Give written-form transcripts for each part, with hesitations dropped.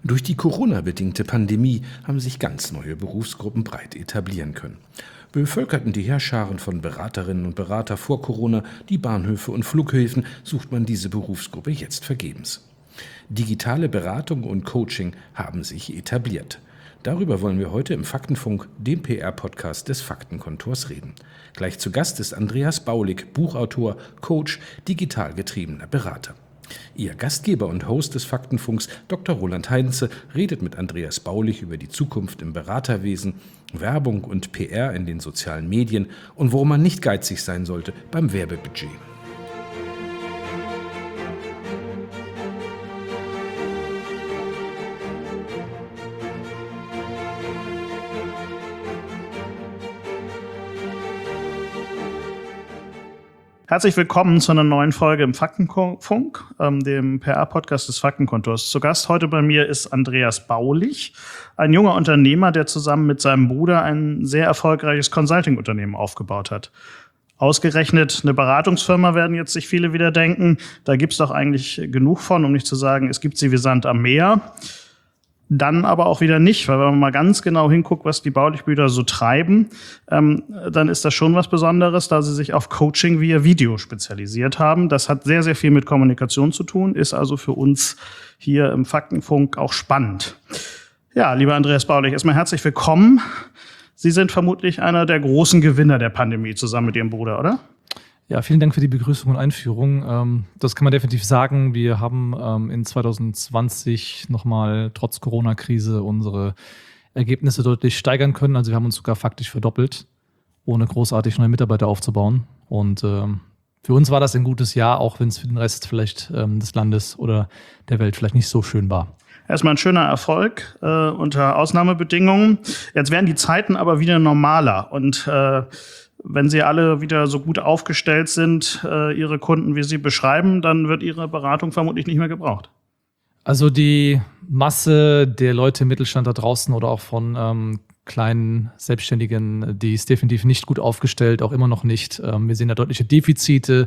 Durch die Corona-bedingte Pandemie haben sich ganz neue Berufsgruppen breit etablieren können. Bevölkerten die Heerscharen von Beraterinnen und Berater vor Corona die Bahnhöfe und Flughäfen, sucht man diese Berufsgruppe jetzt vergebens. Digitale Beratung und Coaching haben sich etabliert. Darüber wollen wir heute im Faktenfunk, dem PR-Podcast des Faktenkontors, reden. Gleich zu Gast ist Andreas Baulig, Buchautor, Coach, digital getriebener Berater. Ihr Gastgeber und Host des Faktenfunks, Dr. Roland Heinze, redet mit Andreas Baulig über die Zukunft im Beraterwesen, Werbung und PR in den sozialen Medien und warum man nicht geizig sein sollte beim Werbebudget. Herzlich willkommen zu einer neuen Folge im Faktenfunk, dem PR-Podcast des Faktenkontors. Zu Gast heute bei mir ist Andreas Baulig, ein junger Unternehmer, der zusammen mit seinem Bruder ein sehr erfolgreiches Consulting-Unternehmen aufgebaut hat. Ausgerechnet eine Beratungsfirma, werden jetzt sich viele wieder denken. Da gibt's doch eigentlich genug von, um nicht zu sagen, es gibt sie wie Sand am Meer. Dann aber auch wieder nicht, weil wenn man mal ganz genau hinguckt, was die Baulig-Brüder so treiben, dann ist das schon was Besonderes, da sie sich auf Coaching via Video spezialisiert haben. Das hat sehr, sehr viel mit Kommunikation zu tun, ist also für uns hier im Faktenfunk auch spannend. Ja, lieber Andreas Baulig, erstmal herzlich willkommen. Sie sind vermutlich einer der großen Gewinner der Pandemie zusammen mit Ihrem Bruder, oder? Ja, vielen Dank für die Begrüßung und Einführung. Das kann man definitiv sagen. Wir haben in 2020 nochmal trotz Corona-Krise unsere Ergebnisse deutlich steigern können. Also wir haben uns sogar faktisch verdoppelt, ohne großartig neue Mitarbeiter aufzubauen. Und für uns war das ein gutes Jahr, auch wenn es für den Rest vielleicht des Landes oder der Welt vielleicht nicht so schön war. Erstmal ein schöner Erfolg unter Ausnahmebedingungen. Jetzt werden die Zeiten aber wieder normaler und wenn Sie alle wieder so gut aufgestellt sind, Ihre Kunden, wie Sie beschreiben, dann wird Ihre Beratung vermutlich nicht mehr gebraucht. Also die Masse der Leute im Mittelstand da draußen oder auch von kleinen Selbstständigen, die ist definitiv nicht gut aufgestellt, auch immer noch nicht. Wir sehen da deutliche Defizite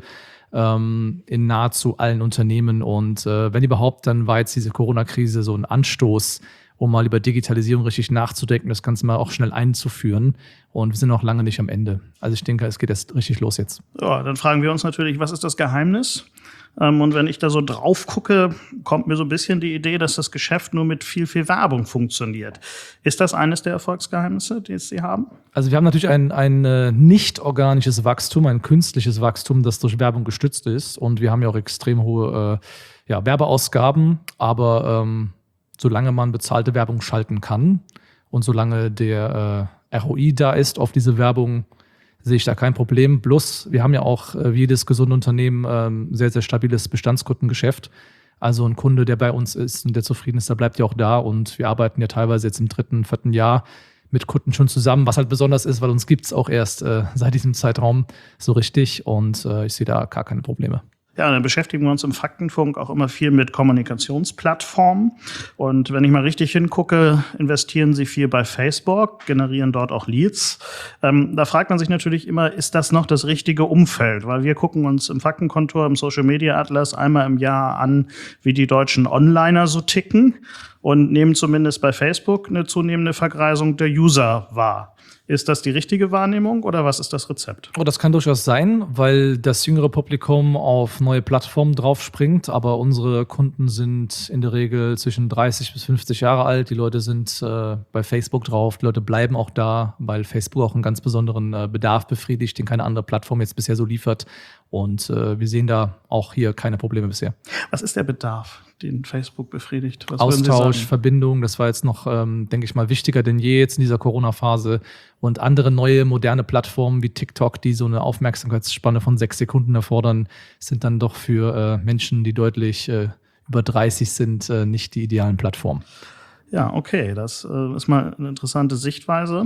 in nahezu allen Unternehmen. Und wenn überhaupt, dann war jetzt diese Corona-Krise so ein Anstoß, um mal über Digitalisierung richtig nachzudenken, das Ganze mal auch schnell einzuführen. Und wir sind noch lange nicht am Ende. Also ich denke, es geht erst richtig los jetzt. Ja, dann fragen wir uns natürlich, was ist das Geheimnis? Und wenn ich da so drauf gucke, kommt mir so ein bisschen die Idee, dass das Geschäft nur mit viel, viel Werbung funktioniert. Ist das eines der Erfolgsgeheimnisse, die Sie haben? Also wir haben natürlich ein nicht organisches Wachstum, ein künstliches Wachstum, das durch Werbung gestützt ist. Und wir haben ja auch extrem hohe Werbeausgaben, aber solange man bezahlte Werbung schalten kann und solange der ROI da ist auf diese Werbung, sehe ich da kein Problem. Plus, wir haben ja auch wie jedes gesunde Unternehmen sehr, sehr stabiles Bestandskundengeschäft. Also ein Kunde, der bei uns ist und der zufrieden ist, der bleibt ja auch da. Und wir arbeiten ja teilweise jetzt im 3., 4. Jahr mit Kunden schon zusammen, was halt besonders ist, weil uns gibt es auch erst seit diesem Zeitraum so richtig. Und ich sehe da gar keine Probleme. Ja, dann beschäftigen wir uns im Faktenfunk auch immer viel mit Kommunikationsplattformen. Und wenn ich mal richtig hingucke, investieren Sie viel bei Facebook, generieren dort auch Leads. Da fragt man sich natürlich immer, ist das noch das richtige Umfeld? Weil wir gucken uns im Faktenkontor, im Social Media Atlas einmal im Jahr an, wie die deutschen Onliner so ticken und nehmen zumindest bei Facebook eine zunehmende Vergreisung der User wahr. Ist das die richtige Wahrnehmung oder was ist das Rezept? Oh, das kann durchaus sein, weil das jüngere Publikum auf neue Plattformen draufspringt. Aber unsere Kunden sind in der Regel zwischen 30 bis 50 Jahre alt. Die Leute sind bei Facebook drauf. Die Leute bleiben auch da, weil Facebook auch einen ganz besonderen Bedarf befriedigt, den keine andere Plattform jetzt bisher so liefert. Und wir sehen da auch hier keine Probleme bisher. Was ist der Bedarf, den Facebook befriedigt? Was Austausch, Verbindung, das war jetzt noch, denke ich mal, wichtiger denn je jetzt in dieser Corona-Phase. Und andere neue, moderne Plattformen wie TikTok, die so eine Aufmerksamkeitsspanne von 6 Sekunden erfordern, sind dann doch für Menschen, die deutlich über 30 sind, nicht die idealen Plattformen. Ja, okay, das ist mal eine interessante Sichtweise.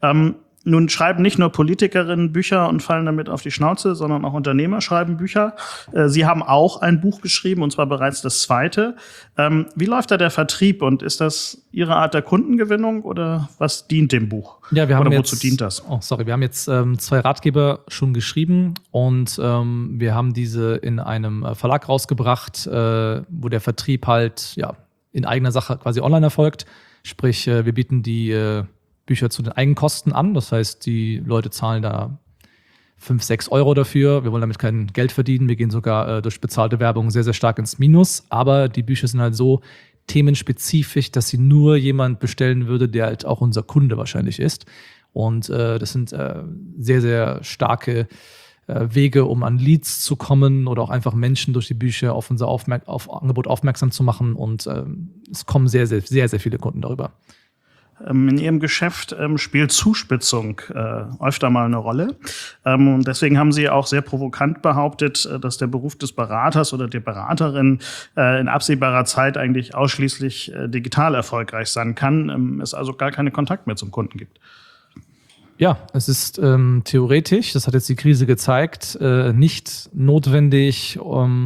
Nun schreiben nicht nur Politikerinnen Bücher und fallen damit auf die Schnauze, sondern auch Unternehmer schreiben Bücher. Sie haben auch ein Buch geschrieben, und zwar bereits das 2. Wie läuft da der Vertrieb und ist das Ihre Art der Kundengewinnung oder was dient dem Buch? Ja, wir haben oder wozu dient das? Wir haben jetzt 2 Ratgeber schon geschrieben und wir haben diese in einem Verlag rausgebracht, wo der Vertrieb halt in eigener Sache quasi online erfolgt. Sprich, wir bieten die Bücher zu den Eigenkosten an. Das heißt, die Leute zahlen da 5, 6 Euro dafür. Wir wollen damit kein Geld verdienen. Wir gehen sogar durch bezahlte Werbung sehr, sehr stark ins Minus. Aber die Bücher sind halt so themenspezifisch, dass sie nur jemand bestellen würde, der halt auch unser Kunde wahrscheinlich ist. Und das sind sehr, sehr starke Wege, um an Leads zu kommen oder auch einfach Menschen durch die Bücher auf unser Angebot aufmerksam zu machen. Und es kommen sehr, sehr, sehr, sehr viele Kunden darüber. In Ihrem Geschäft spielt Zuspitzung öfter mal eine Rolle. Und deswegen haben Sie auch sehr provokant behauptet, dass der Beruf des Beraters oder der Beraterin in absehbarer Zeit eigentlich ausschließlich digital erfolgreich sein kann, es also gar keinen Kontakt mehr zum Kunden gibt. Ja, es ist theoretisch, das hat jetzt die Krise gezeigt, nicht notwendig,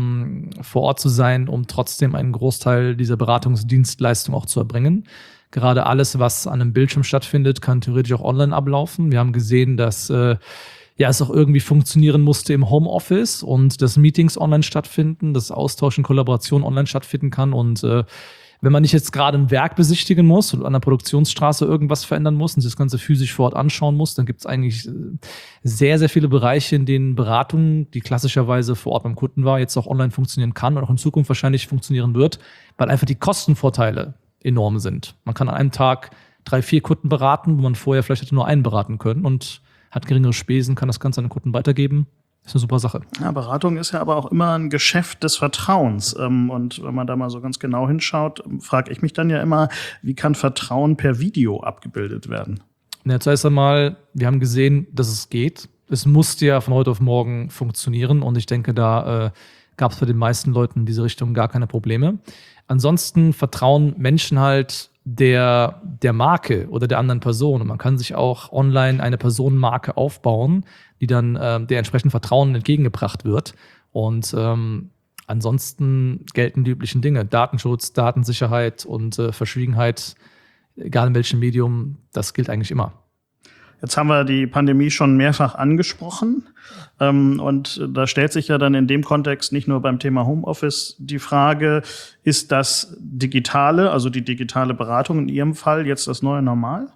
vor Ort zu sein, um trotzdem einen Großteil dieser Beratungsdienstleistung auch zu erbringen. Gerade alles, was an einem Bildschirm stattfindet, kann theoretisch auch online ablaufen. Wir haben gesehen, dass es auch irgendwie funktionieren musste im Homeoffice und dass Meetings online stattfinden, dass Austausch und Kollaboration online stattfinden kann. Und wenn man nicht jetzt gerade ein Werk besichtigen muss und an der Produktionsstraße irgendwas verändern muss und sich das Ganze physisch vor Ort anschauen muss, dann gibt es eigentlich sehr, sehr viele Bereiche, in denen Beratung, die klassischerweise vor Ort beim Kunden war, jetzt auch online funktionieren kann und auch in Zukunft wahrscheinlich funktionieren wird, weil einfach die Kostenvorteile enorm sind. Man kann an einem Tag 3, 4 Kunden beraten, wo man vorher vielleicht hätte nur einen beraten können und hat geringere Spesen, kann das Ganze an den Kunden weitergeben. Das ist eine super Sache. Ja, Beratung ist ja aber auch immer ein Geschäft des Vertrauens. Und wenn man da mal so ganz genau hinschaut, frage ich mich dann ja immer, wie kann Vertrauen per Video abgebildet werden? Ja, zuerst einmal, wir haben gesehen, dass es geht. Es musste ja von heute auf morgen funktionieren und ich denke, da gab es bei den meisten Leuten in diese Richtung gar keine Probleme. Ansonsten vertrauen Menschen halt der Marke oder der anderen Person. Und man kann sich auch online eine Personenmarke aufbauen, die dann der entsprechend Vertrauen entgegengebracht wird. Und ansonsten gelten die üblichen Dinge. Datenschutz, Datensicherheit und Verschwiegenheit, egal in welchem Medium, das gilt eigentlich immer. Jetzt haben wir die Pandemie schon mehrfach angesprochen. Und da stellt sich ja dann in dem Kontext nicht nur beim Thema Homeoffice die Frage, ist das Digitale, also die digitale Beratung in Ihrem Fall jetzt das neue Normal?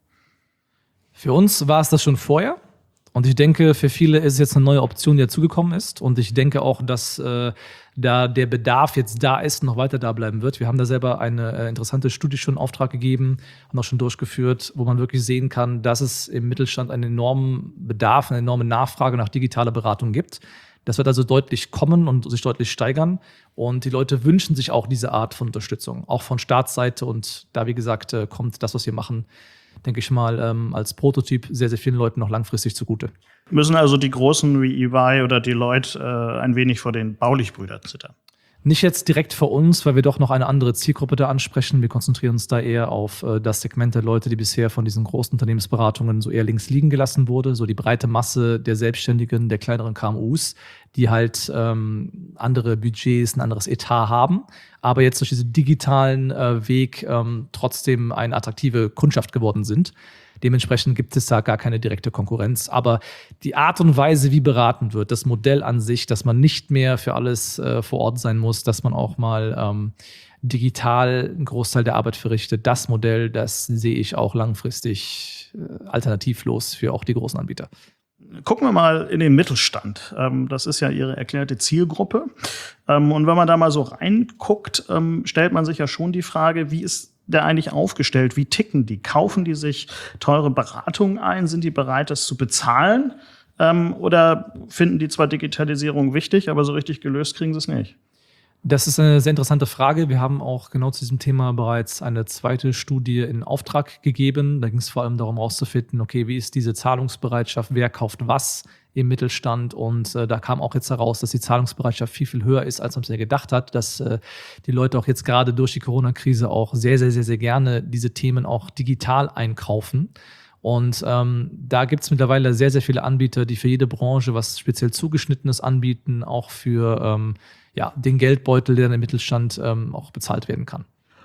Für uns war es das schon vorher. Und ich denke, für viele ist es jetzt eine neue Option, die dazugekommen ist. Und ich denke auch, dass da der Bedarf jetzt da ist, noch weiter da bleiben wird. Wir haben da selber eine interessante Studie schon in Auftrag gegeben und auch schon durchgeführt, wo man wirklich sehen kann, dass es im Mittelstand einen enormen Bedarf, eine enorme Nachfrage nach digitaler Beratung gibt. Das wird also deutlich kommen und sich deutlich steigern. Und die Leute wünschen sich auch diese Art von Unterstützung, auch von Staatsseite. Und da, wie gesagt, kommt das, was wir machen, denke ich mal, als Prototyp sehr, sehr vielen Leuten noch langfristig zugute. Müssen also die Großen wie EY oder Deloitte ein wenig vor den Baulich-Brüdern zittern? Nicht jetzt direkt vor uns, weil wir doch noch eine andere Zielgruppe da ansprechen. Wir konzentrieren uns da eher auf das Segment der Leute, die bisher von diesen großen Unternehmensberatungen so eher links liegen gelassen wurde. So die breite Masse der Selbstständigen, der kleineren KMUs, die halt andere Budgets, ein anderes Etat haben, aber jetzt durch diesen digitalen Weg trotzdem eine attraktive Kundschaft geworden sind. Dementsprechend gibt es da gar keine direkte Konkurrenz. Aber die Art und Weise, wie beraten wird, das Modell an sich, dass man nicht mehr für alles vor Ort sein muss, dass man auch mal digital einen Großteil der Arbeit verrichtet, das Modell, das sehe ich auch langfristig alternativlos für auch die großen Anbieter. Gucken wir mal in den Mittelstand. Das ist ja Ihre erklärte Zielgruppe. Und wenn man da mal so reinguckt, stellt man sich ja schon die Frage, wie ist der eigentlich aufgestellt? Wie ticken die? Kaufen die sich teure Beratungen ein? Sind die bereit, das zu bezahlen? Oder finden die zwar Digitalisierung wichtig, aber so richtig gelöst kriegen sie es nicht? Das ist eine sehr interessante Frage. Wir haben auch genau zu diesem Thema bereits eine zweite Studie in Auftrag gegeben. Da ging es vor allem darum herauszufinden, okay, wie ist diese Zahlungsbereitschaft, wer kauft was im Mittelstand? Und da kam auch jetzt heraus, dass die Zahlungsbereitschaft viel, viel höher ist, als man sich gedacht hat, dass die Leute auch jetzt gerade durch die Corona-Krise auch sehr, sehr, sehr, sehr gerne diese Themen auch digital einkaufen. Und da gibt es mittlerweile sehr, sehr viele Anbieter, die für jede Branche was speziell Zugeschnittenes anbieten, auch für den Geldbeutel, der im Mittelstand auch bezahlt werden kann.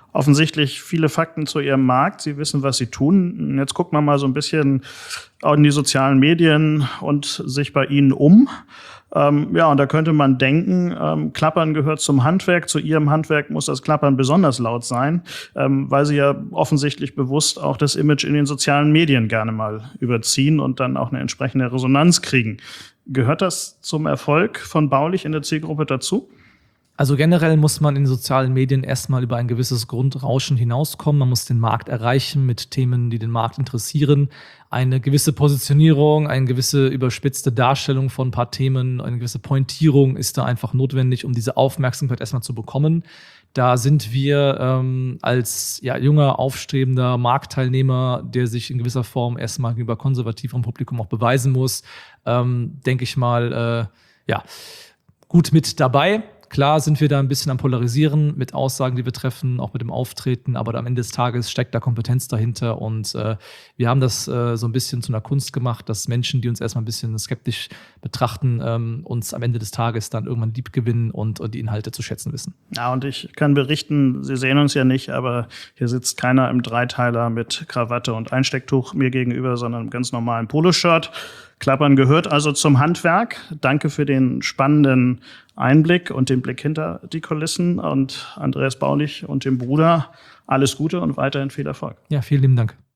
offensichtlich viele Fakten zu Ihrem Markt. Sie wissen, was Sie tun. Jetzt guckt man mal so ein bisschen in die sozialen Medien und sich bei Ihnen um. Und da könnte man denken, Klappern gehört zum Handwerk. Zu Ihrem Handwerk muss das Klappern besonders laut sein, weil Sie ja offensichtlich bewusst auch das Image in den sozialen Medien gerne mal überziehen und dann auch eine entsprechende Resonanz kriegen. Gehört das zum Erfolg von Baulich in der Zielgruppe dazu? Also generell muss man in den sozialen Medien erstmal über ein gewisses Grundrauschen hinauskommen. Man muss den Markt erreichen mit Themen, die den Markt interessieren. Eine gewisse Positionierung, eine gewisse überspitzte Darstellung von ein paar Themen, eine gewisse Pointierung ist da einfach notwendig, um diese Aufmerksamkeit erstmal zu bekommen. Da sind wir als junger, aufstrebender Marktteilnehmer, der sich in gewisser Form erstmal gegenüber konservativerem Publikum auch beweisen muss, denke ich mal, gut mit dabei. Klar sind wir da ein bisschen am Polarisieren mit Aussagen, die wir treffen, auch mit dem Auftreten, aber am Ende des Tages steckt da Kompetenz dahinter und wir haben das so ein bisschen zu einer Kunst gemacht, dass Menschen, die uns erstmal ein bisschen skeptisch betrachten, uns am Ende des Tages dann irgendwann lieb gewinnen und die Inhalte zu schätzen wissen. Ja, und ich kann berichten, Sie sehen uns ja nicht, aber hier sitzt keiner im Dreiteiler mit Krawatte und Einstecktuch mir gegenüber, sondern im ganz normalen Poloshirt. Klappern gehört also zum Handwerk. Danke für den spannenden Einblick und den Blick hinter die Kulissen. Und Andreas Baulich und dem Bruder alles Gute und weiterhin viel Erfolg. Ja, vielen lieben Dank.